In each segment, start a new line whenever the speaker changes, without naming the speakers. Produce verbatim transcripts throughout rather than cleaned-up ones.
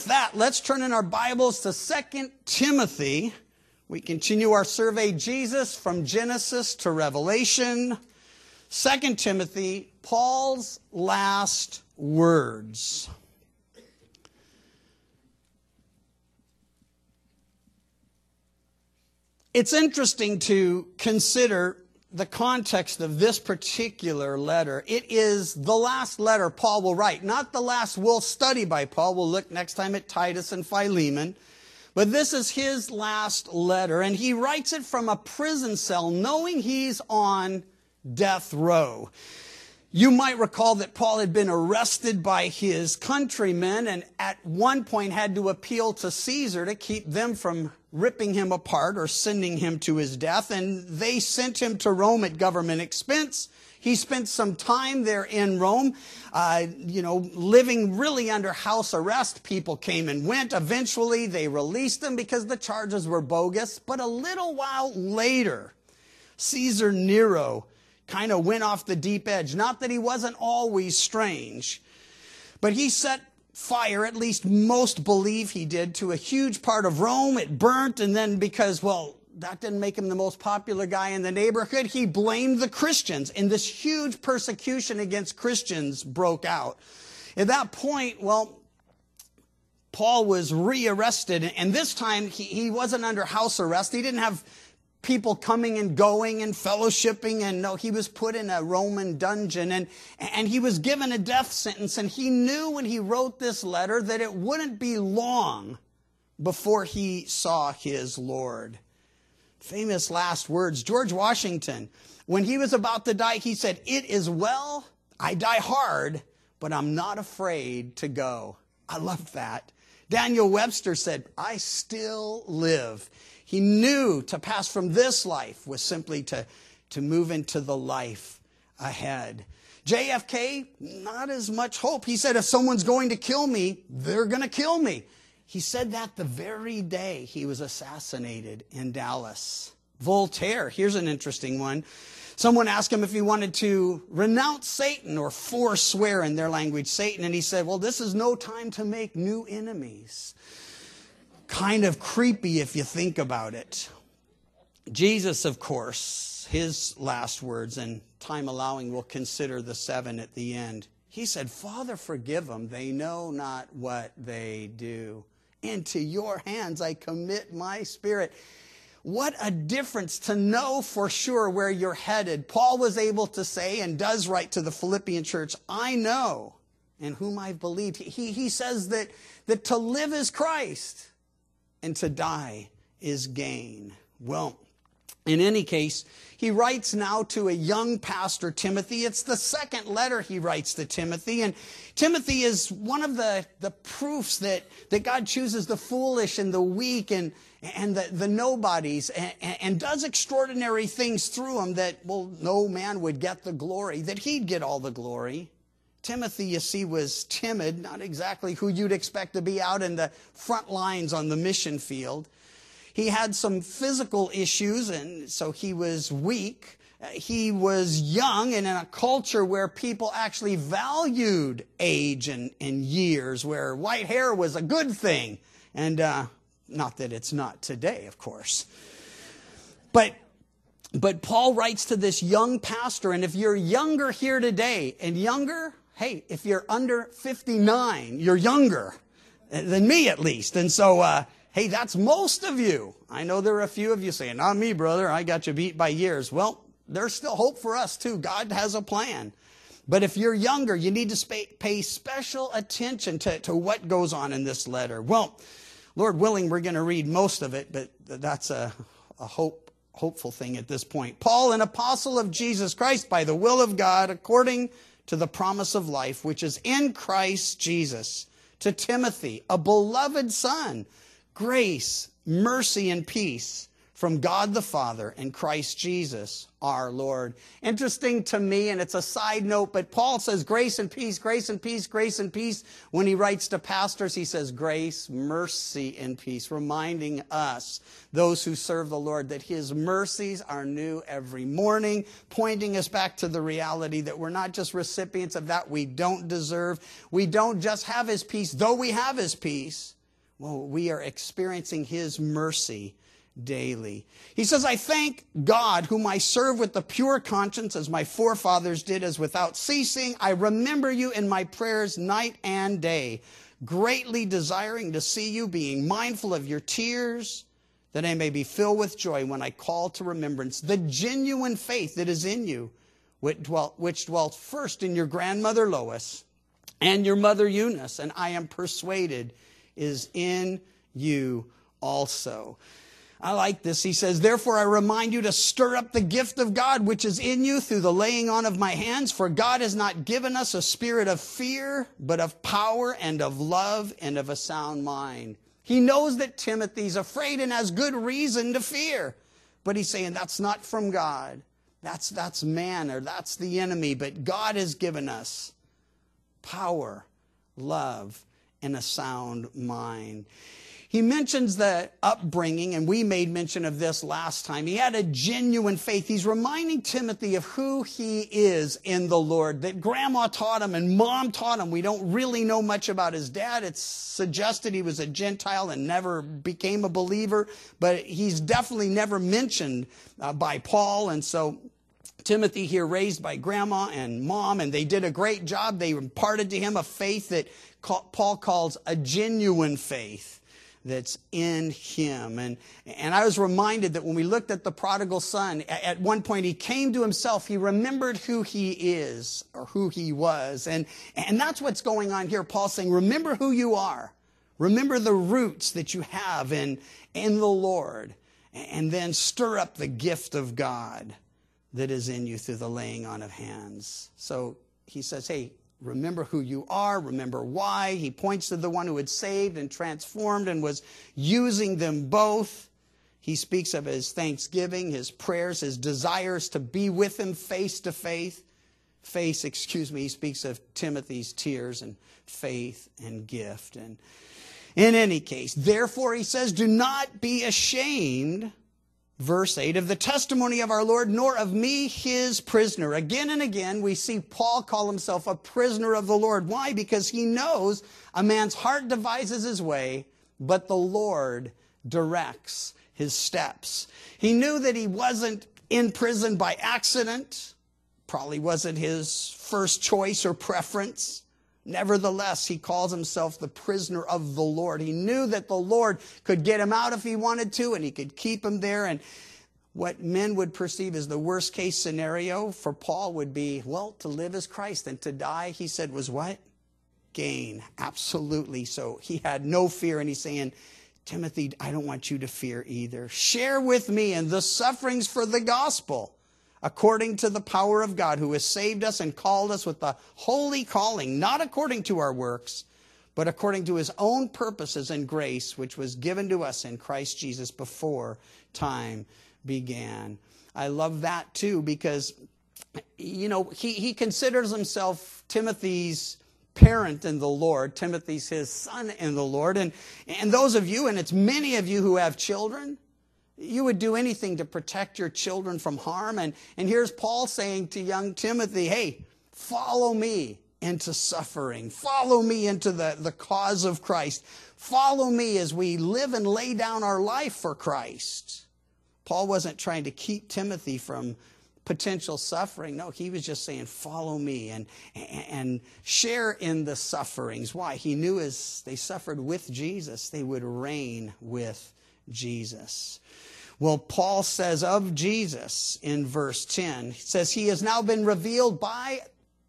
That, let's turn in our Bibles to Second Timothy. We continue our survey, Jesus from Genesis to Revelation. Second Timothy, Paul's last words. It's interesting to consider the context of this particular letter. It is the last letter Paul will write, not the last we'll study by Paul. We'll look next time at Titus and Philemon. But this is his last letter, and he writes it from a prison cell, knowing he's on death row. You might recall that Paul had been arrested by his countrymen and at one point had to appeal to Caesar to keep them from ripping him apart or sending him to his death. And they sent him to Rome at government expense. He spent some time there in Rome, uh, you know, living really under house arrest. People came and went. Eventually, they released him because the charges were bogus. But a little while later, Caesar Nero kind of went off the deep edge. Not that he wasn't always strange, but he set fire, at least most believe he did, to a huge part of Rome. It burnt, and then because, well, that didn't make him the most popular guy in the neighborhood, he blamed the Christians, and this huge persecution against Christians broke out. At that point, well, Paul was rearrested, and this time he, he wasn't under house arrest. He didn't have people coming and going and fellowshipping, and no, he was put in a Roman dungeon, and, and he was given a death sentence, and he knew when he wrote this letter that it wouldn't be long before he saw his Lord. Famous last words. George Washington, when he was about to die, he said, "It is well, I die hard, but I'm not afraid to go." I love that. Daniel Webster said, "I still live." He knew to pass from this life was simply to, to move into the life ahead. J F K, not as much hope. He said, if someone's going to kill me, they're going to kill me. He said that the very day he was assassinated in Dallas. Voltaire, here's an interesting one. Someone asked him if he wanted to renounce Satan, or forswear in their language Satan, and he said, well, this is no time to make new enemies. Kind of creepy if you think about it. Jesus, of course, his last words, and time allowing, we'll consider the seven at the end. He said, Father, forgive them. They know not what they do. Into your hands I commit my spirit. What a difference to know for sure where you're headed. Paul was able to say, and does write to the Philippian church, I know in whom I've believed. He, he says that, that to live is Christ, and to die is gain. Well, in any case, he writes now to a young pastor, Timothy. It's the second letter he writes to Timothy. And Timothy is one of the, the proofs that, that God chooses the foolish and the weak and, and the, the nobodies and, and does extraordinary things through them that, well, no man would get the glory, that he'd get all the glory. Timothy, you see, was timid, not exactly who you'd expect to be out in the front lines on the mission field. He had some physical issues, and so he was weak. He was young and in a culture where people actually valued age and, and years, where white hair was a good thing. And uh, not that it's not today, of course. But But Paul writes to this young pastor, and if you're younger here today, and younger, hey, if you're under fifty-nine, you're younger than me at least. And so, uh, hey, that's most of you. I know there are a few of you saying, not me, brother, I got you beat by years. Well, there's still hope for us too. God has a plan. But if you're younger, you need to sp- pay special attention to, to what goes on in this letter. Well, Lord willing, we're going to read most of it, but that's a, a hope. hopeful thing at this point. Paul, an apostle of Jesus Christ by the will of God, according to the promise of life, which is in Christ Jesus, to Timothy, a beloved son, grace, mercy, and peace from God the Father and Christ Jesus our Lord. Interesting to me, and it's a side note, but Paul says grace and peace, grace and peace, grace and peace. When he writes to pastors, he says grace, mercy, and peace, reminding us, those who serve the Lord, that his mercies are new every morning, pointing us back to the reality that we're not just recipients of that we don't deserve. We don't just have his peace, though we have his peace. Well, we are experiencing his mercy daily. He says, I thank God, whom I serve with the pure conscience, as my forefathers did, as without ceasing. I remember you in my prayers night and day, greatly desiring to see you, being mindful of your tears, that I may be filled with joy when I call to remembrance the genuine faith that is in you, which dwelt, which dwelt first in your grandmother Lois and your mother Eunice, and I am persuaded is in you also. I like this. He says, therefore I remind you to stir up the gift of God which is in you through the laying on of my hands. For God has not given us a spirit of fear, but of power and of love and of a sound mind. He knows that Timothy's afraid and has good reason to fear. But he's saying that's not from God. That's, that's man, or that's the enemy. But God has given us power, love, and a sound mind. He mentions the upbringing, and we made mention of this last time. He had a genuine faith. He's reminding Timothy of who he is in the Lord, that grandma taught him and mom taught him. We don't really know much about his dad. It's suggested he was a Gentile and never became a believer, but he's definitely never mentioned uh, by Paul. And so Timothy here, raised by grandma and mom, and they did a great job. They imparted to him a faith that Paul calls a genuine faith that's in him. And, and I was reminded that when we looked at the prodigal son, at one point he came to himself. He remembered who he is, or who he was. And, and that's what's going on here. Paul's saying, remember who you are. Remember the roots that you have in, in the Lord. And then stir up the gift of God that is in you through the laying on of hands. So he says, hey, remember who you are, remember why. He points to the one who had saved and transformed and was using them both. He speaks of his thanksgiving, his prayers, his desires to be with him face to face. Face, excuse me, he speaks of Timothy's tears and faith and gift. And in any case, therefore, he says, do not be ashamed, verse eight, of the testimony of our Lord, nor of me, his prisoner. Again and again, we see Paul call himself a prisoner of the Lord. Why? Because he knows a man's heart devises his way, but the Lord directs his steps. He knew that he wasn't in prison by accident. Probably wasn't his first choice or preference. Nevertheless, he calls himself the prisoner of the Lord. He knew that the Lord could get him out if he wanted to, and he could keep him there. And what men would perceive as the worst case scenario for Paul would be, well, to live as Christ, and to die, he said, was what? Gain. Absolutely. So he had no fear, and he's saying, Timothy, I don't want you to fear either. Share with me in the sufferings for the gospel, according to the power of God, who has saved us and called us with the holy calling, not according to our works, but according to his own purposes and grace, which was given to us in Christ Jesus before time began. I love that too, because, you know, he, he considers himself Timothy's parent in the Lord. Timothy's his son in the Lord. And, and those of you, and it's many of you who have children, you would do anything to protect your children from harm. And, and here's Paul saying to young Timothy, hey, follow me into suffering. Follow me into the, the cause of Christ. Follow me as we live and lay down our life for Christ. Paul wasn't trying to keep Timothy from potential suffering. No, he was just saying, follow me and, and share in the sufferings. Why? He knew as they suffered with Jesus, they would reign with Jesus. Well, Paul says of Jesus in verse ten, he says, he has now been revealed by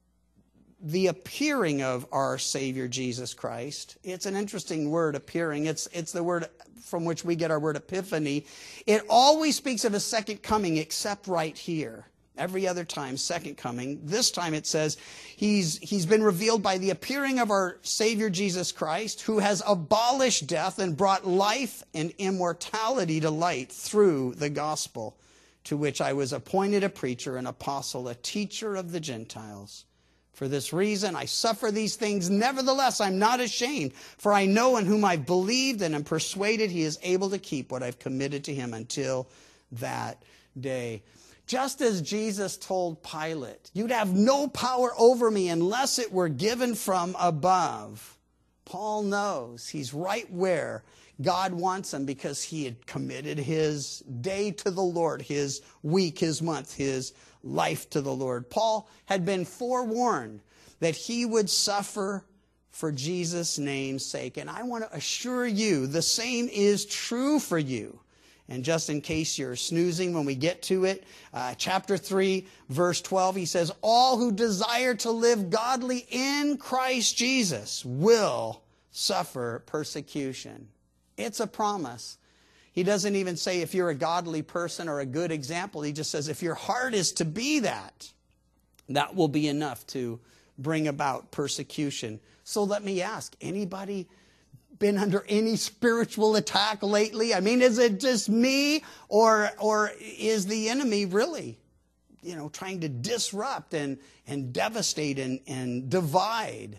the appearing of our Savior Jesus Christ. It's an interesting word, appearing. It's, it's the word from which we get our word epiphany. It always speaks of his second coming, except right here. Every other time, second coming. This time it says he's, he's been revealed by the appearing of our Savior Jesus Christ, who has abolished death and brought life and immortality to light through the gospel, to which I was appointed a preacher, an apostle, a teacher of the Gentiles. For this reason I suffer these things. Nevertheless, I'm not ashamed, for I know in whom I've believed and am persuaded he is able to keep what I've committed to him until that day. Just as Jesus told Pilate, you'd have no power over me unless it were given from above. Paul knows he's right where God wants him because he had committed his day to the Lord, his week, his month, his life to the Lord. Paul had been forewarned that he would suffer for Jesus' name's sake. And I want to assure you the same is true for you. And just in case you're snoozing when we get to it, uh, chapter three, verse twelve, he says, all who desire to live godly in Christ Jesus will suffer persecution. It's a promise. He doesn't even say if you're a godly person or a good example. He just says if your heart is to be that, that will be enough to bring about persecution. So let me ask, anybody been under any spiritual attack lately? I mean, is it just me, or or is the enemy really, you know, trying to disrupt and, and devastate and, and divide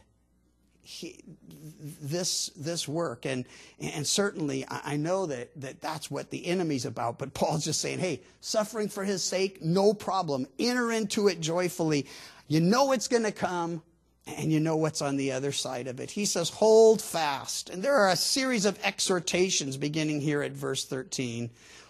he, this this work? And and certainly I know that, that that's what the enemy's about. But Paul's just saying, hey, suffering for his sake, no problem. Enter into it joyfully. You know it's going to come. And you know what's on the other side of it. He says, hold fast. And there are a series of exhortations beginning here at verse thirteen.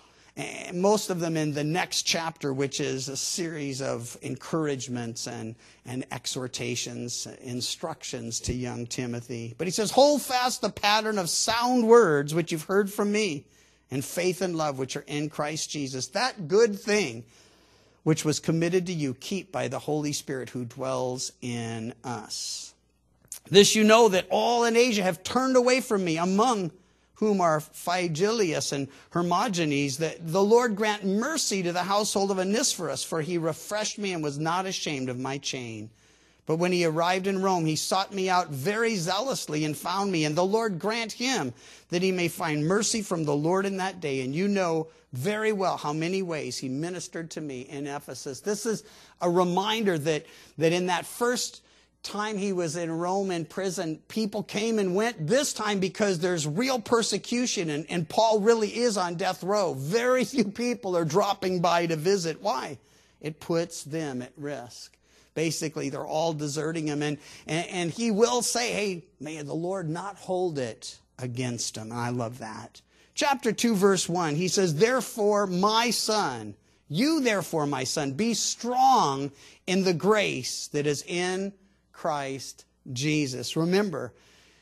And most of them in the next chapter, which is a series of encouragements and, and exhortations, instructions to young Timothy. But he says, hold fast the pattern of sound words which you've heard from me, and faith and love which are in Christ Jesus. That good thing which was committed to you, keep by the Holy Spirit who dwells in us. This you know, that all in Asia have turned away from me, among whom are Phygellus and Hermogenes, that the Lord grant mercy to the household of Onesiphorus, for he refreshed me and was not ashamed of my chain. But when he arrived in Rome, he sought me out very zealously and found me. And the Lord grant him that he may find mercy from the Lord in that day. And you know very well how many ways he ministered to me in Ephesus. This is a reminder that, that in that first time he was in Rome in prison, people came and went. This time because there's real persecution and, and Paul really is on death row. Very few people are dropping by to visit. Why? It puts them at risk. Basically, they're all deserting him. And, and, and he will say, hey, may the Lord not hold it against him. And I love that. Chapter two, verse one, he says, therefore, my son, you therefore, my son, be strong in the grace that is in Christ Jesus. Remember,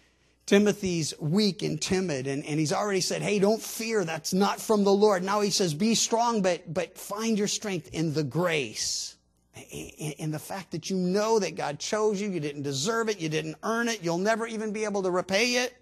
Timothy's weak and timid, and, and he's already said, hey, don't fear, that's not from the Lord. Now he says, be strong, but, but find your strength in the grace. In the fact that you know that God chose you, you didn't deserve it, you didn't earn it, you'll never even be able to repay it.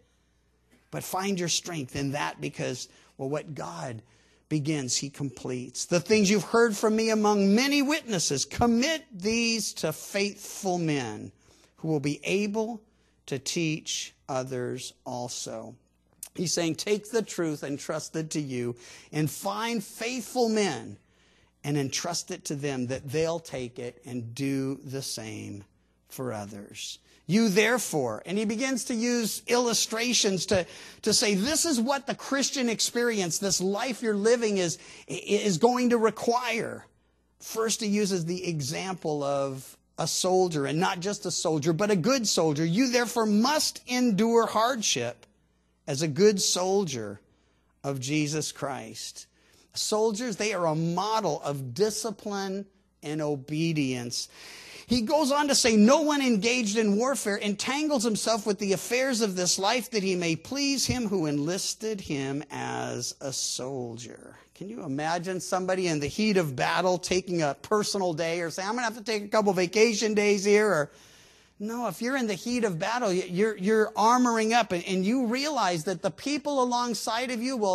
But find your strength in that because, well, what God begins, he completes. The things you've heard from me among many witnesses, commit these to faithful men who will be able to teach others also. He's saying, take the truth entrusted to you and find faithful men and entrust it to them that they'll take it and do the same for others. You therefore, and he begins to use illustrations to, to say this is what the Christian experience, this life you're living is, is going to require. First he uses the example of a soldier, and not just a soldier, but a good soldier. You therefore must endure hardship as a good soldier of Jesus Christ. Soldiers, they are a model of discipline and obedience. He goes on to say, no one engaged in warfare entangles himself with the affairs of this life that he may please him who enlisted him as a soldier. Can you imagine somebody in the heat of battle taking a personal day or saying, I'm going to have to take a couple vacation days here? Or no, if you're in the heat of battle, you're, you're armoring up and, and you realize that the people alongside of you, well,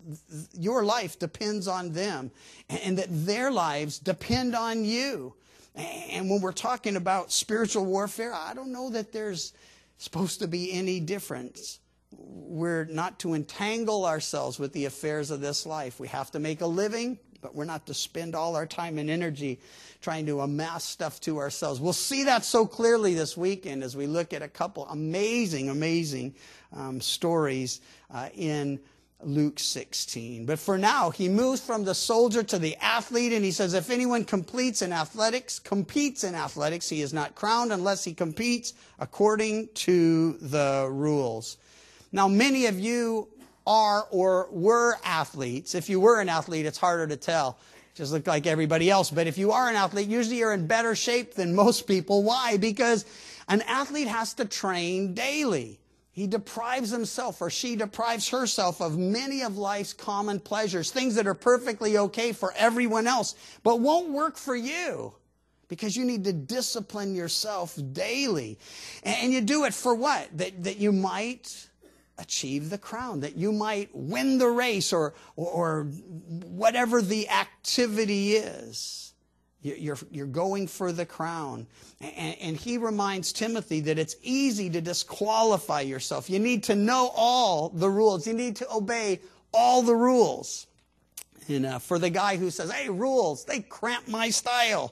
your life depends on them and that their lives depend on you. And when we're talking about spiritual warfare, I don't know that there's supposed to be any difference. We're not to entangle ourselves with the affairs of this life. We have to make a living, but we're not to spend all our time and energy trying to amass stuff to ourselves. We'll see that so clearly this weekend as we look at a couple amazing, amazing um, stories uh, in Luke sixteen. But for now, he moves from the soldier to the athlete, and he says, if anyone completes in athletics, competes in athletics, he is not crowned unless he competes according to the rules. Now, many of you are or were athletes. If you were an athlete, it's harder to tell. Just look like everybody else. But if you are an athlete, usually you're in better shape than most people. Why? Because an athlete has to train daily. He deprives himself or she deprives herself of many of life's common pleasures, things that are perfectly okay for everyone else, but won't work for you because you need to discipline yourself daily. And you do it for what? That, that you might achieve the crown, that you might win the race or, or, or whatever the activity is. You're, you're going for the crown. And, and he reminds Timothy that it's easy to disqualify yourself. You need to know all the rules. You need to obey all the rules. And uh, for the guy who says, hey, rules, they cramp my style.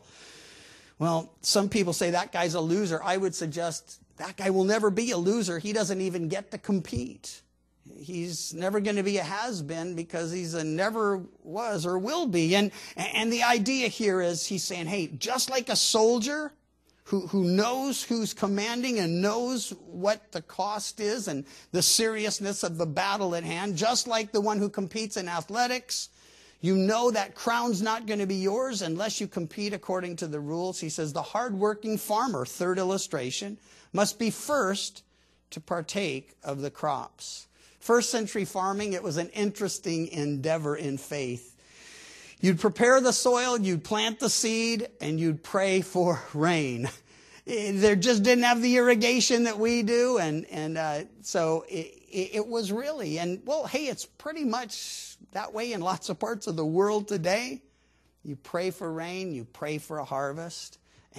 Well, some people say that guy's a loser. I would suggest that guy will never be a loser. He doesn't even get to compete. He's never going to be a has-been because he's a never was or will be. And, and the idea here is he's saying, hey, just like a soldier who, who knows who's commanding and knows what the cost is and the seriousness of the battle at hand, just like the one who competes in athletics, you know that crown's not going to be yours unless you compete according to the rules. He says the hardworking farmer, third illustration, must be first to partake of the crops. First century farming, it was an interesting endeavor in faith. You'd prepare the soil, you'd plant the seed, and you'd pray for rain. They just didn't have the irrigation that we do, and, and uh, so it, it was really, and well, hey, it's pretty much that way in lots of parts of the world today. You pray for rain, you pray for a harvest.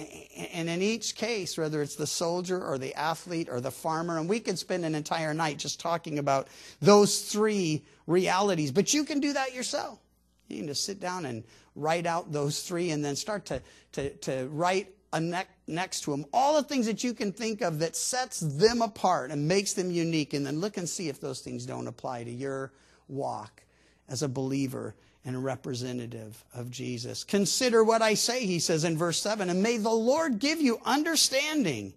And in each case, whether it's the soldier or the athlete or the farmer, and we could spend an entire night just talking about those three realities, but you can do that yourself. You can just sit down and write out those three and then start to, to, to write a ne- next to them all the things that you can think of that sets them apart and makes them unique, and then look and see if those things don't apply to your walk as a believer and a representative of Jesus. Consider what I say, he says in verse seven, and may the Lord give you understanding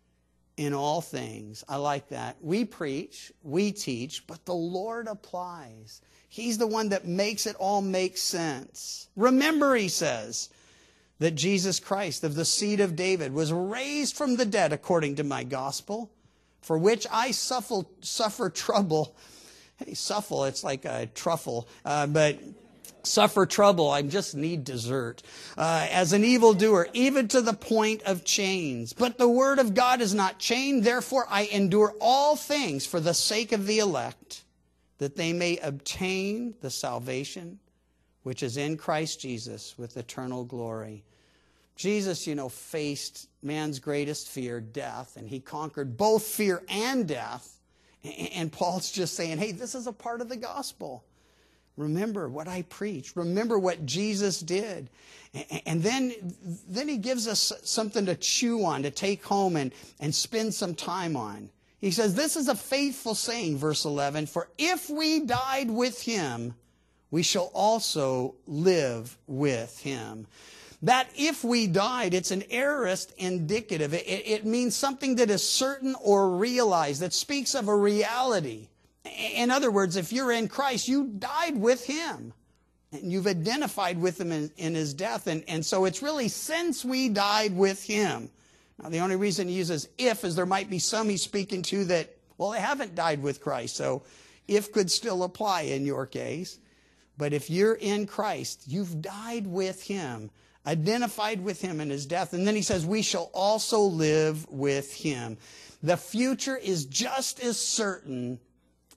in all things. I like that. We preach, we teach, but the Lord applies. He's the one that makes it all make sense. Remember, he says, that Jesus Christ of the seed of David was raised from the dead according to my gospel, for which I suffer, suffer trouble. Hey, suffer, it's like a truffle, uh, but... Suffer trouble, I just need dessert, uh, as an evildoer, even to the point of chains. But the word of God is not chained, therefore I endure all things for the sake of the elect, that they may obtain the salvation which is in Christ Jesus with eternal glory. Jesus, you know, faced man's greatest fear, death, and he conquered both fear and death. And Paul's just saying, hey, this is a part of the gospel. Remember what I preached. Remember what Jesus did. And then, then he gives us something to chew on, to take home and, and spend some time on. He says, this is a faithful saying, verse eleven, for if we died with him, we shall also live with him. That if we died, it's an aorist indicative. It, it means something that is certain or realized, that speaks of a reality. In other words, if you're in Christ, you died with him. And you've identified with him in, in his death. And, and so it's really since we died with him. Now, the only reason he uses if is there might be some he's speaking to that, well, they haven't died with Christ. So if could still apply in your case. But if you're in Christ, you've died with him, identified with him in his death. And then he says, we shall also live with him. The future is just as certain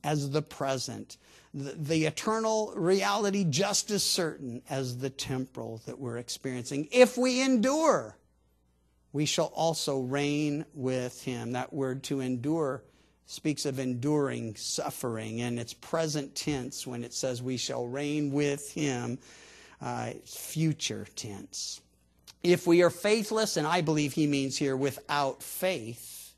as the present. The, the eternal reality just as certain as the temporal that we're experiencing. If we endure, we shall also reign with him. That word to endure speaks of enduring suffering, and it's present tense when it says we shall reign with him, uh, future tense. If we are faithless, and I believe he means here without faith,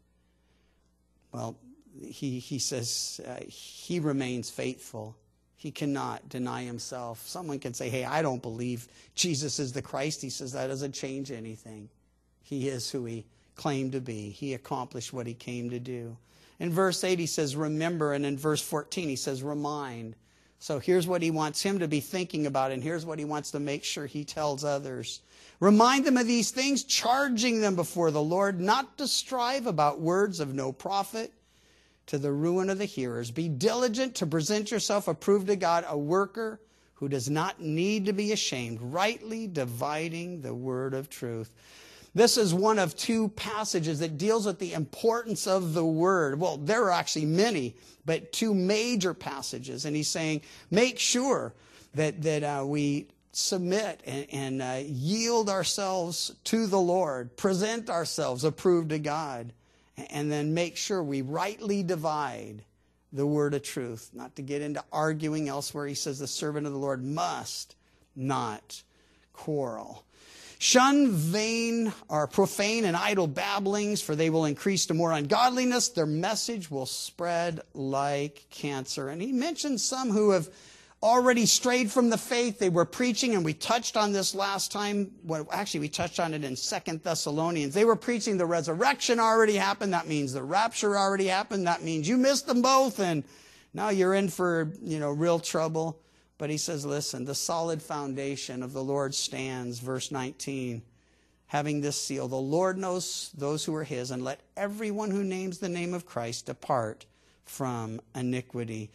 well, he, he says uh, he remains faithful. He cannot deny himself. Someone can say, hey, I don't believe Jesus is the Christ. He says that doesn't change anything. He is who he claimed to be. He accomplished what he came to do. In verse eight, he says, remember. And in verse fourteen, he says, remind. So here's what he wants him to be thinking about. And here's what he wants to make sure he tells others. Remind them of these things, charging them before the Lord, not to strive about words of no profit, to the ruin of the hearers. Be diligent to present yourself approved to God, a worker who does not need to be ashamed, rightly dividing the word of truth. This is one of two passages that deals with the importance of the word. Well, there are actually many, but two major passages. And he's saying, make sure that, that uh, we submit and, and uh, yield ourselves to the Lord, present ourselves approved to God, and then make sure we rightly divide the word of truth. Not to get into arguing elsewhere. He says the servant of the Lord must not quarrel. Shun vain or profane and idle babblings, for they will increase to more ungodliness. Their message will spread like cancer. And he mentions some who have already strayed from the faith. They were preaching, and we touched on this last time. Well, actually, we touched on it in Second Thessalonians. They were preaching the resurrection already happened. That means the rapture already happened. That means you missed them both, and now you're in for, you know, real trouble. But he says, listen, the solid foundation of the Lord stands, verse nineteen, having this seal. The Lord knows those who are his, and let everyone who names the name of Christ depart from iniquity.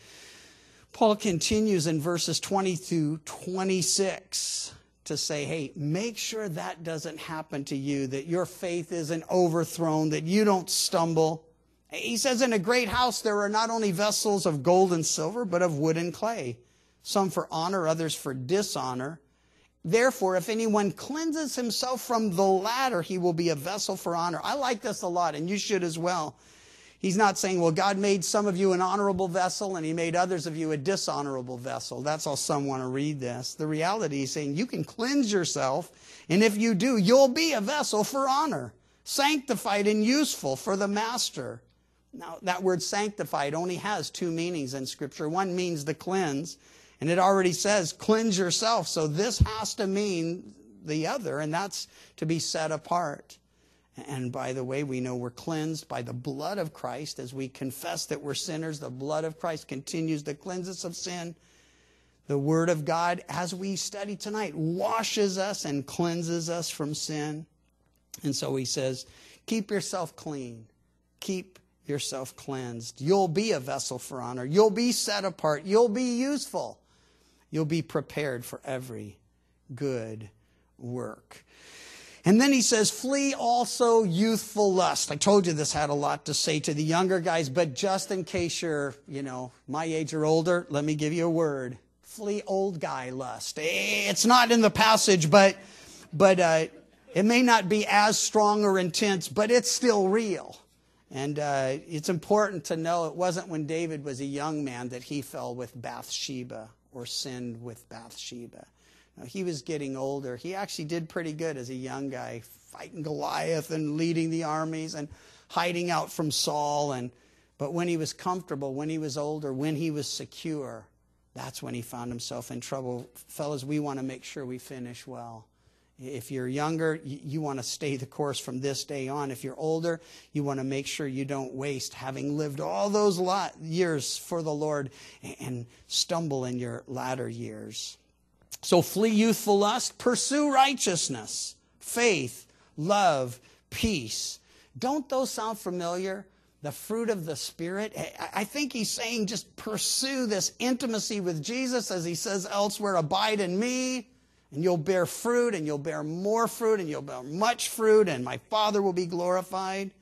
Paul continues in verses twenty through twenty-six to say, hey, make sure that doesn't happen to you, that your faith isn't overthrown, that you don't stumble. He says, in a great house there are not only vessels of gold and silver, but of wood and clay, some for honor, others for dishonor. Therefore, if anyone cleanses himself from the latter, he will be a vessel for honor. I like this a lot, and you should as well. He's not saying, well, God made some of you an honorable vessel, and he made others of you a dishonorable vessel. That's how some want to read this. The reality is saying you can cleanse yourself, and if you do, you'll be a vessel for honor, sanctified and useful for the master. Now, that word sanctified only has two meanings in Scripture. One means to cleanse, and it already says, cleanse yourself. So this has to mean the other, and that's to be set apart. And by the way, we know we're cleansed by the blood of Christ. As we confess that we're sinners, the blood of Christ continues to cleanse us of sin. The Word of God, as we study tonight, washes us and cleanses us from sin. And so he says, keep yourself clean. Keep yourself cleansed. You'll be a vessel for honor. You'll be set apart. You'll be useful. You'll be prepared for every good work. And then he says, flee also youthful lust. I told you this had a lot to say to the younger guys, but just in case you're, you know, my age or older, let me give you a word. Flee old guy lust. It's not in the passage, but, but uh, it may not be as strong or intense, but it's still real. And uh, it's important to know it wasn't when David was a young man that he fell with Bathsheba or sinned with Bathsheba. Now, he was getting older. He actually did pretty good as a young guy, fighting Goliath and leading the armies and hiding out from Saul. And but when he was comfortable, when he was older, when he was secure, that's when he found himself in trouble. Fellas, we want to make sure we finish well. If you're younger, you want to stay the course from this day on. If you're older, you want to make sure you don't waste having lived all those lot years for the Lord and stumble in your latter years. So flee youthful lust, pursue righteousness, faith, love, peace. Don't those sound familiar? The fruit of the Spirit. I think he's saying just pursue this intimacy with Jesus, as he says elsewhere, abide in me. And you'll bear fruit, and you'll bear more fruit, and you'll bear much fruit, and my Father will be glorified.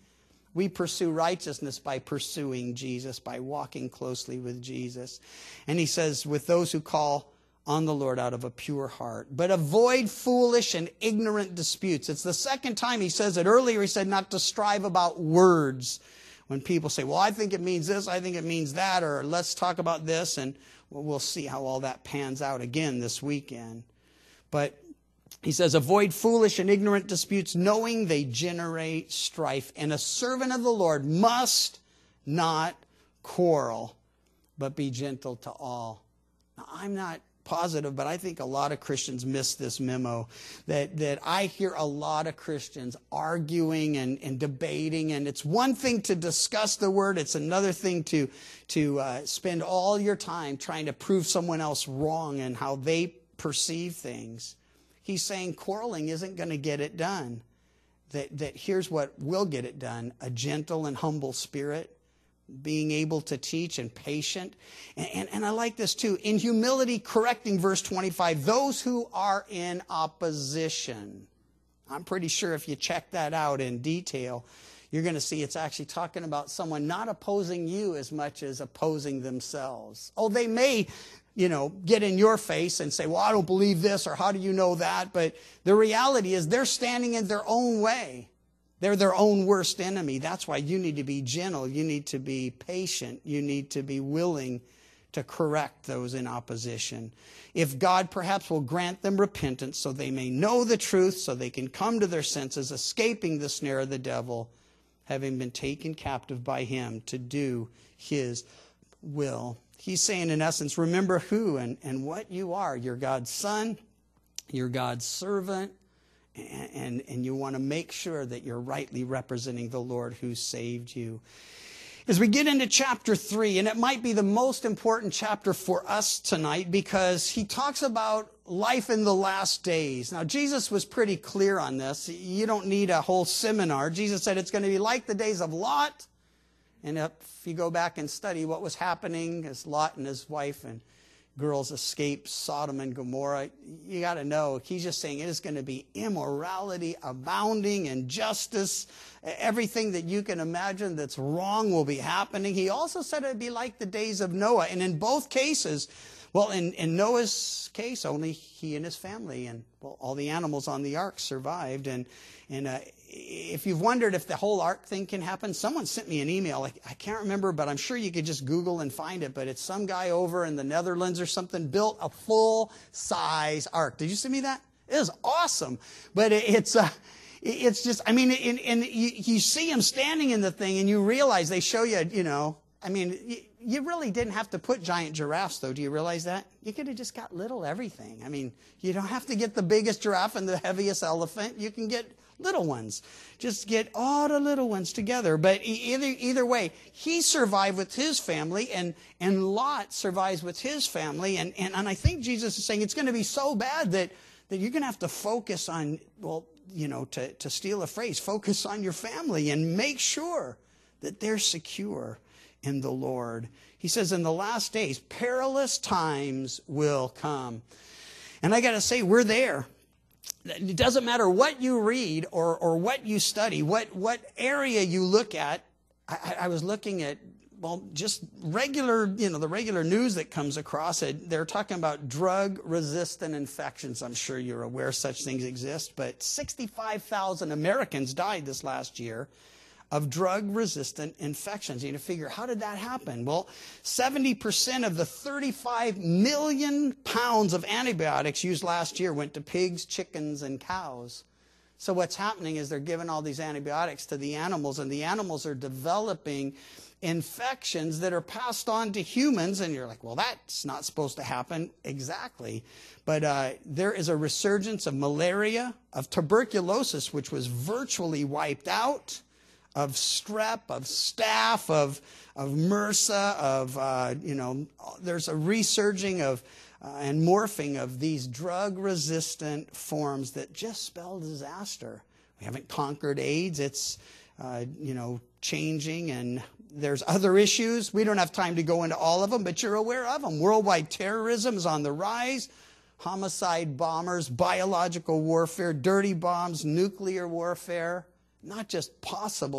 We pursue righteousness by pursuing Jesus, by walking closely with Jesus. And he says, with those who call on the Lord out of a pure heart. But avoid foolish and ignorant disputes. It's the second time he says it. Earlier he said not to strive about words. When people say, well, I think it means this, I think it means that, or let's talk about this, and well, we'll see how all that pans out again this weekend. But he says, avoid foolish and ignorant disputes, knowing they generate strife. And a servant of the Lord must not quarrel, but be gentle to all. Now, I'm not positive, but I think a lot of Christians miss this memo, that, that I hear a lot of Christians arguing and, and debating, and it's one thing to discuss the word, it's another thing to, to uh, spend all your time trying to prove someone else wrong and how they perceive things. He's saying quarreling isn't going to get it done. That, that here's what will get it done: a gentle and humble spirit, being able to teach, and patient. And, and, and I like this too. In humility, correcting verse twenty-five, those who are in opposition. I'm pretty sure if you check that out in detail, you're going to see it's actually talking about someone not opposing you as much as opposing themselves. Oh, they may, you know, get in your face and say, well, I don't believe this, or how do you know that? But the reality is they're standing in their own way. They're their own worst enemy. That's why you need to be gentle. You need to be patient. You need to be willing to correct those in opposition. If God perhaps will grant them repentance so they may know the truth, so they can come to their senses, escaping the snare of the devil, having been taken captive by him to do his will. He's saying, in essence, remember who and, and what you are. You're God's son. You're God's servant. And, and, and you want to make sure that you're rightly representing the Lord who saved you. As we get into chapter three, and it might be the most important chapter for us tonight because he talks about life in the last days. Now, Jesus was pretty clear on this. You don't need a whole seminar. Jesus said it's going to be like the days of Lot. And if you go back and study what was happening as Lot and his wife and girls escaped Sodom and Gomorrah, you got to know, he's just saying it is going to be immorality abounding, injustice, everything that you can imagine that's wrong will be happening. He also said it would be like the days of Noah. And in both cases, well, in, in Noah's case, only he and his family and well, all the animals on the ark survived. And, and uh, if you've wondered if the whole ark thing can happen, someone sent me an email. I, I can't remember, but I'm sure you could just Google and find it. But it's some guy over in the Netherlands or something built a full-size ark. Did you send me that? It was awesome. But it, it's... Uh, It's just, I mean, and, and you, you see him standing in the thing and you realize they show you, you know, I mean, you, you really didn't have to put giant giraffes, though. Do you realize that? You could have just got little everything. I mean, you don't have to get the biggest giraffe and the heaviest elephant. You can get little ones. Just get all the little ones together. But either, either way, he survived with his family and, and Lot survives with his family. And, and, and I think Jesus is saying it's going to be so bad that, that you're going to have to focus on, well, you know, to, to steal a phrase, focus on your family and make sure that they're secure in the Lord. He says in the last days, perilous times will come. And I got to say, we're there. It doesn't matter what you read or, or what you study, what, what area you look at. I, I was looking at, well, just regular, you know, the regular news that comes across it. They're talking about drug-resistant infections. I'm sure you're aware such things exist. But sixty-five thousand Americans died this last year of drug-resistant infections. You need to figure, how did that happen? Well, seventy percent of the thirty-five million pounds of antibiotics used last year went to pigs, chickens, and cows. So what's happening is they're giving all these antibiotics to the animals, and the animals are developing infections that are passed on to humans. And you're like, well, that's not supposed to happen. Exactly. But uh, there is a resurgence of malaria, of tuberculosis, which was virtually wiped out, of strep, of staph, of, of MRSA, of, uh, you know, there's a resurging of uh, and morphing of these drug-resistant forms that just spell disaster. We haven't conquered AIDS. It's, uh, you know, changing, and there's other issues. We don't have time to go into all of them, but you're aware of them. Worldwide terrorism is on the rise. Homicide bombers, biological warfare, dirty bombs, nuclear warfare. Not just possible, but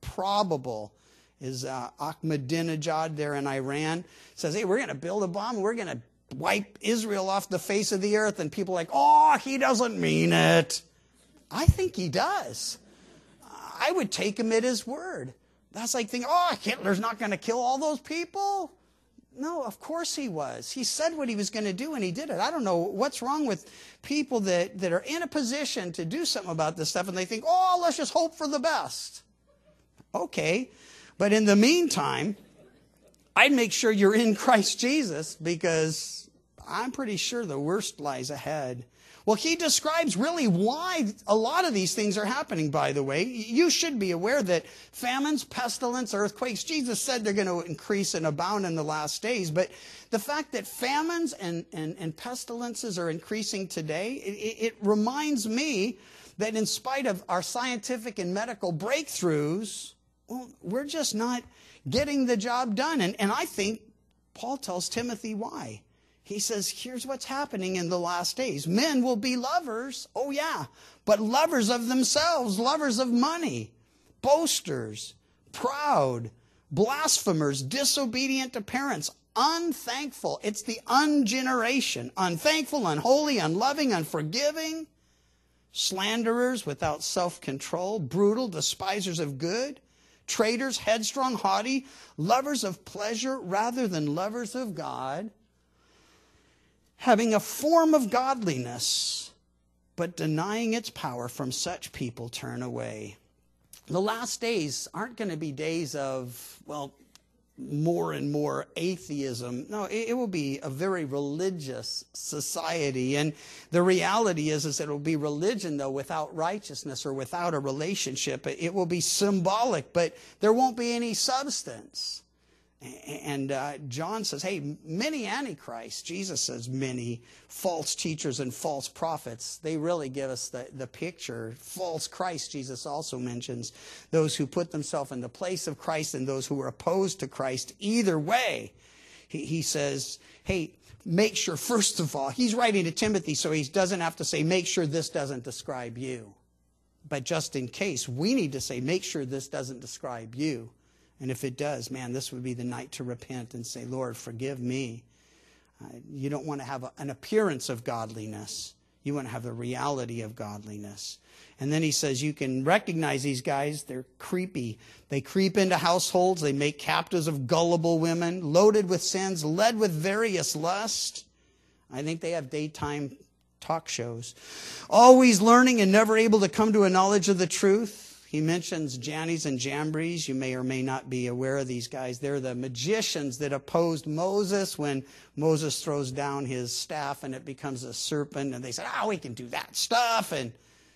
probable is uh, Ahmadinejad there in Iran says, hey, we're going to build a bomb. We're going to wipe Israel off the face of the earth. And people are like, oh, he doesn't mean it. I think he does. I would take him at his word. That's like thinking, oh, Hitler's not going to kill all those people. No, of course he was. He said what he was going to do, and he did it. I don't know what's wrong with people that, that are in a position to do something about this stuff, and they think, oh, let's just hope for the best. Okay, but in the meantime, I'd make sure you're in Christ Jesus, because I'm pretty sure the worst lies ahead. Well, he describes really why a lot of these things are happening, by the way. You should be aware that famines, pestilence, earthquakes, Jesus said they're going to increase and abound in the last days. But the fact that famines and, and, and pestilences are increasing today, it, it reminds me that in spite of our scientific and medical breakthroughs, well, we're just not getting the job done. And, and I think Paul tells Timothy why. He says, here's what's happening in the last days. Men will be lovers, oh yeah, but lovers of themselves, lovers of money, boasters, proud, blasphemers, disobedient to parents, unthankful. It's the ungeneration. Unthankful, unholy, unloving, unforgiving, slanderers without self-control, brutal, despisers of good, traitors, headstrong, haughty, lovers of pleasure rather than lovers of God, having a form of godliness, but denying its power. From such people turn away. The last days aren't going to be days of, well, more and more atheism. No, it, it will be a very religious society. And the reality is, is that it will be religion, though, without righteousness or without a relationship. It will be symbolic, but there won't be any substance. And uh, John says, hey, many antichrists. Jesus says many false teachers and false prophets. They really give us the, the picture. False Christ, Jesus also mentions those who put themselves in the place of Christ and those who are opposed to Christ. Either way, he, he says, hey, make sure, first of all, he's writing to Timothy, so he doesn't have to say, make sure this doesn't describe you. But just in case, we need to say, make sure this doesn't describe you. And if it does, man, this would be the night to repent and say, Lord, forgive me. Uh, you don't want to have a, an appearance of godliness. You want to have the reality of godliness. And then he says you can recognize these guys. They're creepy. They creep into households. They make captives of gullible women, loaded with sins, led with various lusts. I think they have daytime talk shows. Always learning and never able to come to a knowledge of the truth. He mentions Jannes and Jambres. You may or may not be aware of these guys. They're the magicians that opposed Moses when Moses throws down his staff and it becomes a serpent. And they said, oh, we can do that stuff. And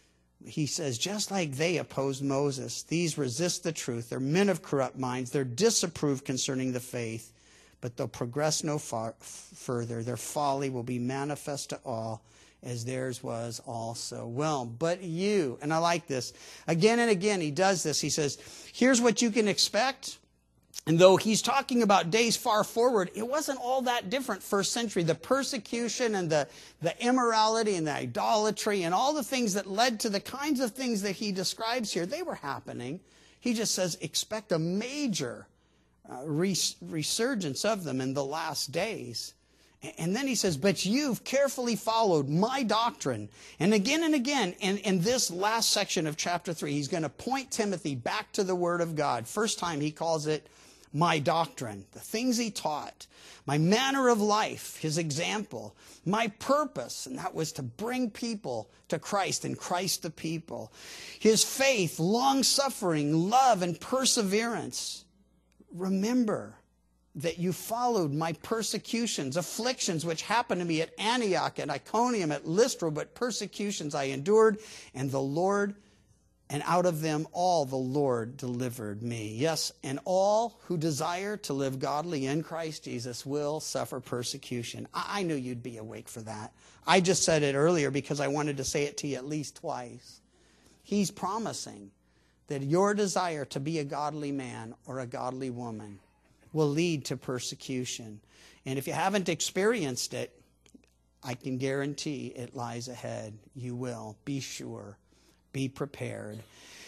he says, just like they opposed Moses, these resist the truth. They're men of corrupt minds. They're disapproved concerning the faith, but they'll progress no far further. Their folly will be manifest to all, as theirs was also. Well, but you, and I like this, again and again he does this. He says, here's what you can expect. And though he's talking about days far forward, it wasn't all that different first century. The persecution and the, the immorality and the idolatry and all the things that led to the kinds of things that he describes here, they were happening. He just says, expect a major uh, res- resurgence of them in the last days. And then he says, but you've carefully followed my doctrine. And again and again, in, in this last section of chapter three, he's going to point Timothy back to the Word of God. First time he calls it my doctrine, the things he taught, my manner of life, his example, my purpose, and that was to bring people to Christ and Christ to people, his faith, long-suffering, love, and perseverance. Remember that you followed my persecutions, afflictions, which happened to me at Antioch, at Iconium, at Lystra, but persecutions I endured, and the Lord, and out of them all the Lord delivered me. Yes, and all who desire to live godly in Christ Jesus will suffer persecution. I, I knew you'd be awake for that. I just said it earlier because I wanted to say it to you at least twice. He's promising that your desire to be a godly man or a godly woman will lead to persecution. And if you haven't experienced it, I can guarantee it lies ahead. You will. Be sure. Be prepared.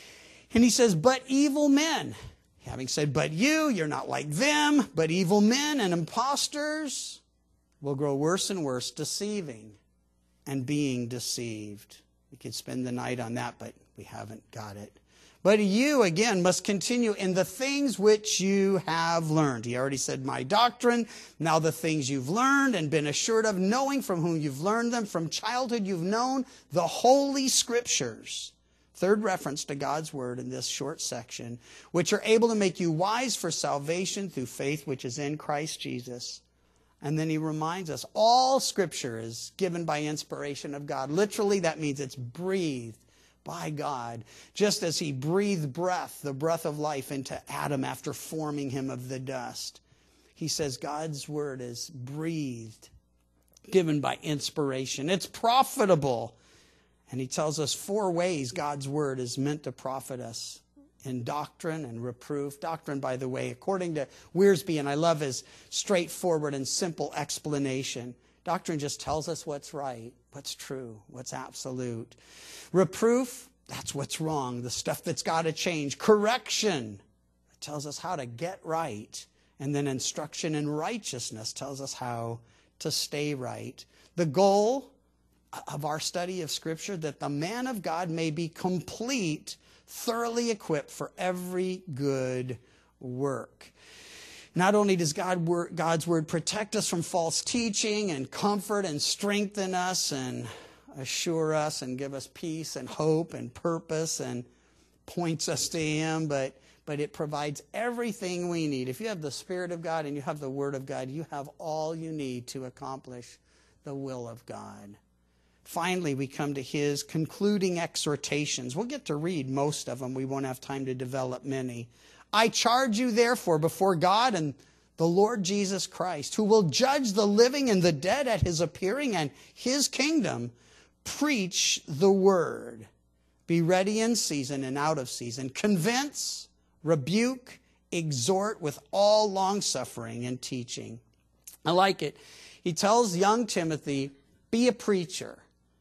And he says, but evil men. Having said, but you, you're not like them, but evil men and impostors will grow worse and worse, deceiving and being deceived. We could spend the night on that, but we haven't got it. But you, again, must continue in the things which you have learned. He already said, my doctrine. Now the things you've learned and been assured of, knowing from whom you've learned them. From childhood you've known the Holy Scriptures. Third reference to God's Word in this short section, which are able to make you wise for salvation through faith which is in Christ Jesus. And then he reminds us, all Scripture is given by inspiration of God. Literally, that means it's breathed by God, just as he breathed breath, the breath of life, into Adam after forming him of the dust. He says God's Word is breathed, given by inspiration. It's profitable. And he tells us four ways God's Word is meant to profit us: in doctrine and reproof. Doctrine, by the way, according to Wiersbe, and I love his straightforward and simple explanation. Doctrine just tells us what's right, what's true, what's absolute. Reproof, that's what's wrong, the stuff that's got to change. Correction, it tells us how to get right. And then instruction in righteousness tells us how to stay right. The goal of our study of Scripture, that the man of God may be complete, thoroughly equipped for every good work. Not only does God, God's Word protect us from false teaching and comfort and strengthen us and assure us and give us peace and hope and purpose and points us to Him, but, but it provides everything we need. If you have the Spirit of God and you have the Word of God, you have all you need to accomplish the will of God. Finally, we come to his concluding exhortations. We'll get to read most of them. We won't have time to develop many. I charge you, therefore, before God and the Lord Jesus Christ, who will judge the living and the dead at his appearing and his kingdom, preach the word. Be ready in season and out of season. Convince, rebuke, exhort with all longsuffering and teaching. I like it. He tells young Timothy, be a preacher.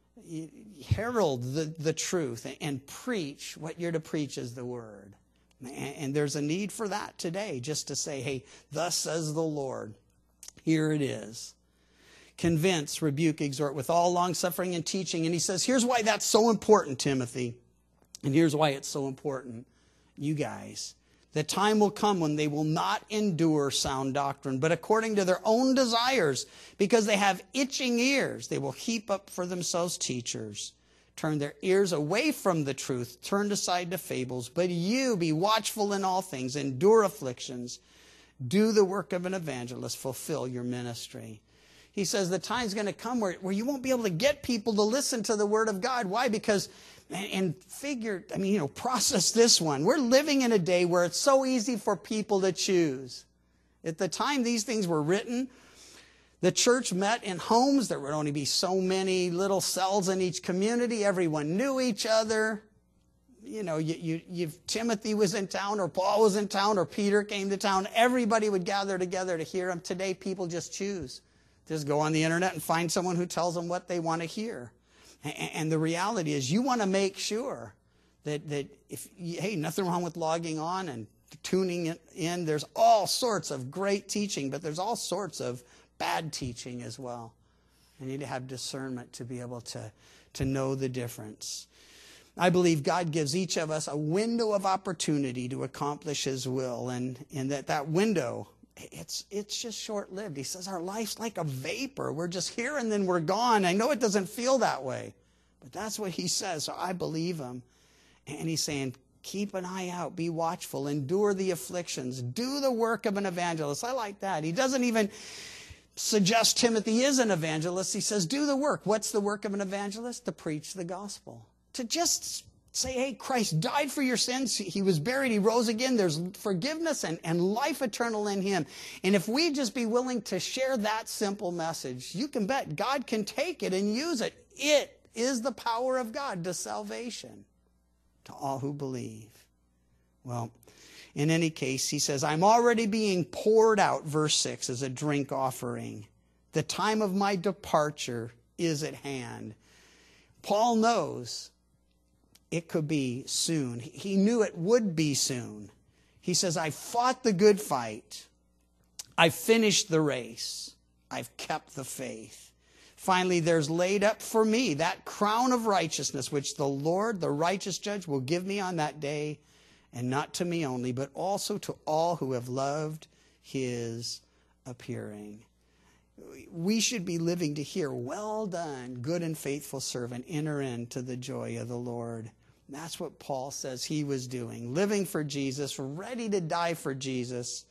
Herald the, the truth and preach. What you're to preach is the word. And, and there's a need for that today, just to say, hey, thus says the Lord. Here it is. Convince, rebuke, exhort with all long-suffering and teaching. And he says, here's why that's so important, Timothy. And here's why it's so important. You guys, the time will come when they will not endure sound doctrine, but according to their own desires, because they have itching ears, they will heap up for themselves teachers, turn their ears away from the truth, turned aside to fables. But you be watchful in all things, endure afflictions, do the work of an evangelist, fulfill your ministry. He says the time's going to come where, where you won't be able to get people to listen to the Word of God. Why? Because, and figure, I mean, you know, process this one. We're living in a day where it's so easy for people to choose. At the time these things were written, the church met in homes. There would only be so many little cells in each community. Everyone knew each other. You know, you, you, you, Timothy was in town, or Paul was in town, or Peter came to town. Everybody would gather together to hear him. Today, people just choose. Just go on the internet and find someone who tells them what they want to hear. And the reality is, you want to make sure that, that if, hey, nothing wrong with logging on and tuning in. There's all sorts of great teaching, but there's all sorts of bad teaching as well. You need to have discernment to be able to, to know the difference. I believe God gives each of us a window of opportunity to accomplish His will, and, and that that window, It's it's just short-lived. He says our life's like a vapor. We're just here and then we're gone. I know it doesn't feel that way, but that's what he says, so I believe him. And he's saying, keep an eye out, be watchful, endure the afflictions, do the work of an evangelist. I like that. He doesn't even suggest Timothy is an evangelist. He says, do the work. What's the work of an evangelist? To preach the gospel. To just say, hey, Christ died for your sins. He was buried. He rose again. There's forgiveness and, and life eternal in Him. And if we just be willing to share that simple message, you can bet God can take it and use it. It is the power of God to salvation to all who believe. Well, in any case, he says, I'm already being poured out, verse six, as a drink offering. The time of my departure is at hand. Paul knows it could be soon. He knew it would be soon. He says, I fought the good fight. I finished the race. I've kept the faith. Finally, there's laid up for me that crown of righteousness, which the Lord, the righteous judge, will give me on that day, and not to me only, but also to all who have loved his appearing. We should be living to hear, well done, good and faithful servant, enter into the joy of the Lord. That's what Paul says he was doing, living for Jesus, ready to die for Jesus.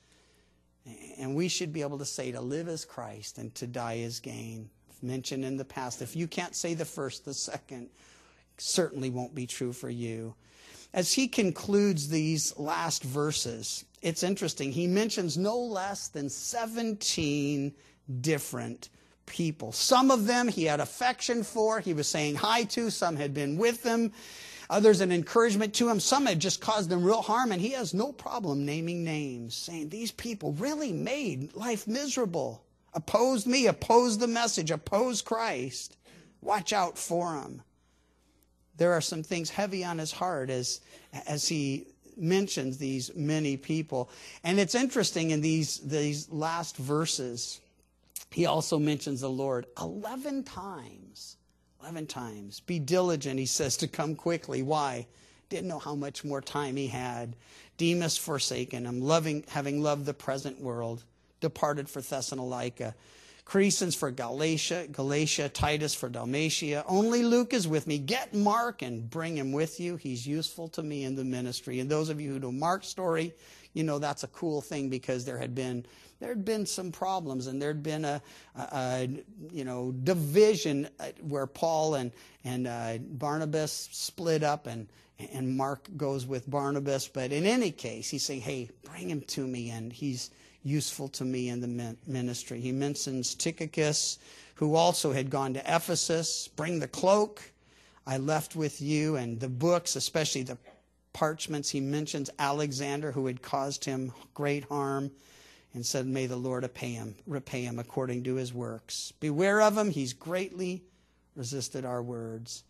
And we should be able to say to live as Christ and to die as gain. I've mentioned in the past, if you can't say the first, the second certainly won't be true for you. As he concludes these last verses, it's interesting. He mentions no less than seventeen different people. Some of them he had affection for, he was saying hi to. Some had been with him. Others an encouragement to him. Some had just caused him real harm, and he has no problem naming names, saying these people really made life miserable. Opposed me, opposed the message, opposed Christ. Watch out for them. There are some things heavy on his heart as, as he mentions these many people. And it's interesting in these, these last verses, he also mentions the Lord eleven times. eleven times. Be diligent, he says, to come quickly. Why? Didn't know how much more time he had. Demas forsaken him, loving, having loved the present world, departed for Thessalonica. Crescens for Galatia, Galatia, Titus for Dalmatia. Only Luke is with me. Get Mark and bring him with you. He's useful to me in the ministry. And those of you who know Mark's story, you know that's a cool thing, because there had been there had been some problems, and there had been a, a, a you know division where Paul and and uh, Barnabas split up, and and Mark goes with Barnabas. But in any case, he's saying, "Hey, bring him to me," and he's useful to me in the ministry. He mentions Tychicus, who also had gone to Ephesus. Bring the cloak I left with you, and the books, especially the parchments. He mentions Alexander, who had caused him great harm, and said, may the Lord repay him, repay him according to his works. Beware of him. He's greatly resisted our words.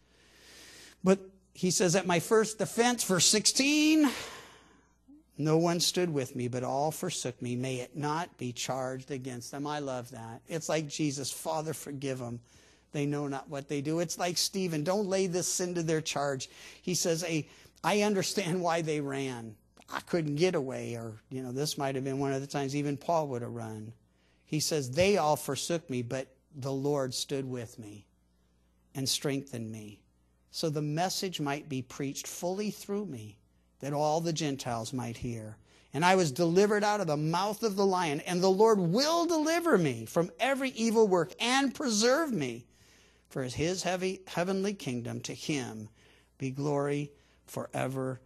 But he says, at my first defense, verse sixteen, no one stood with me, but all forsook me. May it not be charged against them. I love that. It's like Jesus, Father, forgive them. They know not what they do. It's like Stephen, don't lay this sin to their charge. He says, hey, I understand why they ran. I couldn't get away. Or, you know, this might have been one of the times even Paul would have run. He says, they all forsook me, but the Lord stood with me and strengthened me. So the message might be preached fully through me, that all the Gentiles might hear. And I was delivered out of the mouth of the lion, and the Lord will deliver me from every evil work and preserve me for his heavy, heavenly kingdom. To him be glory forever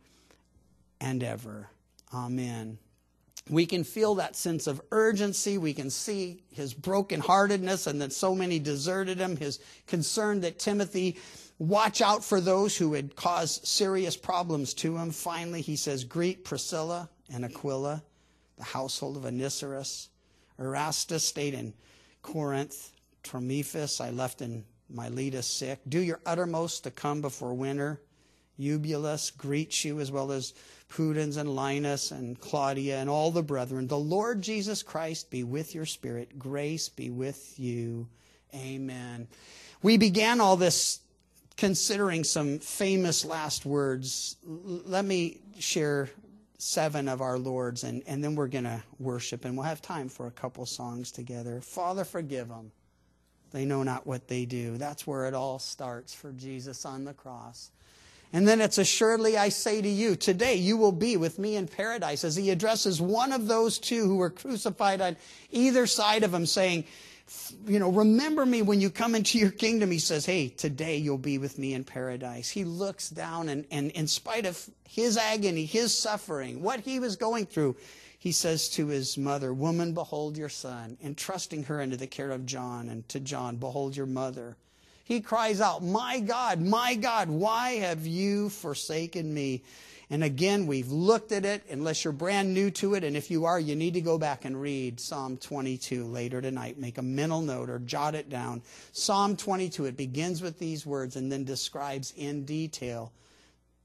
and ever. Amen. We can feel that sense of urgency. We can see his brokenheartedness, and that so many deserted him, his concern that Timothy watch out for those who would cause serious problems to him. Finally, he says, greet Priscilla and Aquila, the household of Onesimus. Erastus stayed in Corinth. Trophimus I left in Miletus sick. Do your uttermost to come before winter. Eubulus greets you, as well as Pudens and Linus and Claudia and all the brethren. The Lord Jesus Christ be with your spirit. Grace be with you. Amen. We began all this considering some famous last words. Let me share seven of our Lord's, and, and then we're going to worship, and we'll have time for a couple songs together. Father, forgive them. They know not what they do. That's where it all starts for Jesus on the cross. And then it's assuredly I say to you, today you will be with me in paradise, as he addresses one of those two who were crucified on either side of him, saying, you know, remember me when you come into your kingdom. He says, hey, today you'll be with me in paradise. He looks down, and, and in spite of his agony, his suffering, what he was going through, he says to his mother, woman, behold your son, entrusting her into the care of John, and to John, behold your mother. He cries out, my God, my God, why have you forsaken me? And again, we've looked at it, unless you're brand new to it. And if you are, you need to go back and read Psalm twenty-two later tonight. Make a mental note or jot it down. Psalm twenty-two, it begins with these words and then describes in detail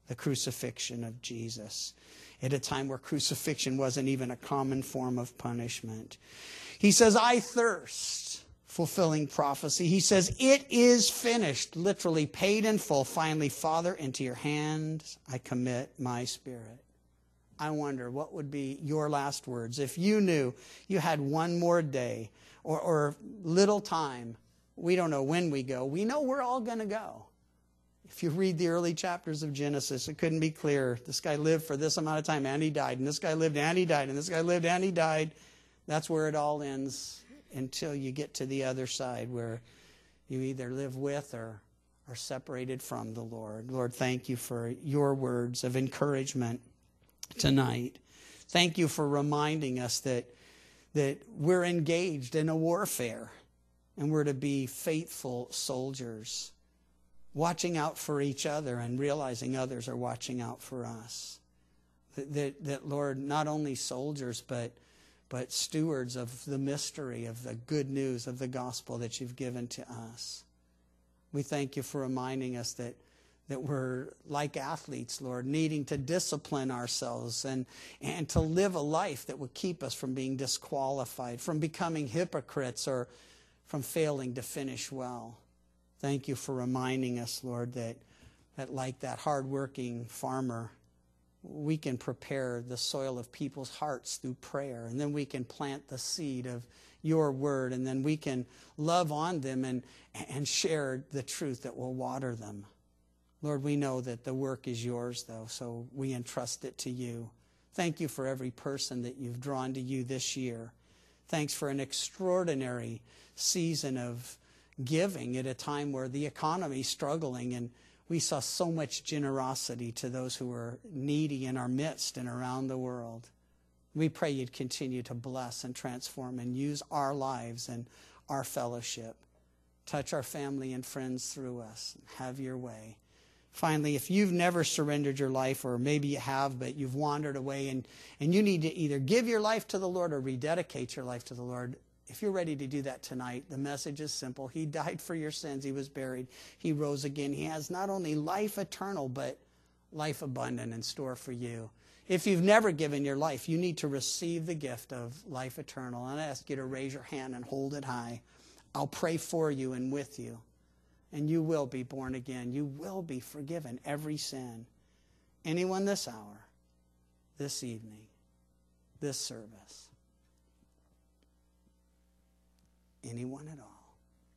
the crucifixion of Jesus, at a time where crucifixion wasn't even a common form of punishment. He says, I thirst, fulfilling prophecy. He says, it is finished, literally paid in full. Finally, Father, into your hands I commit my spirit. I wonder what would be your last words if you knew you had one more day or, or little time. We don't know when we go. We know we're all going to go. If you read the early chapters of Genesis, it couldn't be clearer. This guy lived for this amount of time and he died. And this guy lived and he died. And this guy lived and he died. That's where it all ends until you get to the other side where you either live with or are separated from the Lord. Lord, thank you for your words of encouragement tonight. Thank you for reminding us that, that we're engaged in a warfare and we're to be faithful soldiers, watching out for each other and realizing others are watching out for us. That, that, that Lord, not only soldiers, but, but stewards of the mystery of the good news of the gospel that you've given to us. We thank you for reminding us that that we're like athletes, Lord, needing to discipline ourselves and, and to live a life that would keep us from being disqualified, from becoming hypocrites, or from failing to finish well. Thank you for reminding us, Lord, that, that like that hardworking farmer, we can prepare the soil of people's hearts through prayer, and then we can plant the seed of your word, and then we can love on them and, and share the truth that will water them. Lord, we know that the work is yours, though, so we entrust it to you. Thank you for every person that you've drawn to you this year. Thanks for an extraordinary season of giving at a time where the economy is struggling, and we saw so much generosity to those who were needy in our midst and around the world. We pray you'd continue to bless and transform and use our lives and our fellowship. Touch our family and friends through us. Have your way. Finally, if you've never surrendered your life, or maybe you have, but you've wandered away and, and you need to either give your life to the Lord or rededicate your life to the Lord, if you're ready to do that tonight, the message is simple. He died for your sins. He was buried. He rose again. He has not only life eternal, but life abundant in store for you. If you've never given your life, you need to receive the gift of life eternal. And I ask you to raise your hand and hold it high. I'll pray for you and with you. And you will be born again. You will be forgiven every sin. Anyone this hour, this evening, this service, anyone at all.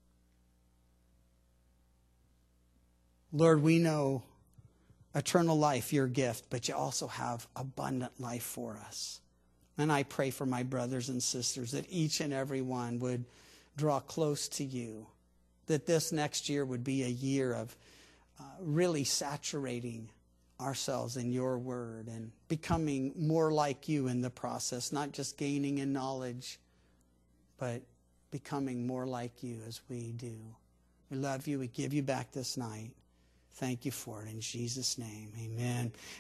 Lord, we know eternal life, your gift, but you also have abundant life for us. And I pray for my brothers and sisters that each and every one would draw close to you, that this next year would be a year of uh, really saturating ourselves in your word and becoming more like you in the process, not just gaining in knowledge, but becoming more like you as we do. We love you. We give you back this night. Thank you for it. In Jesus' name, amen.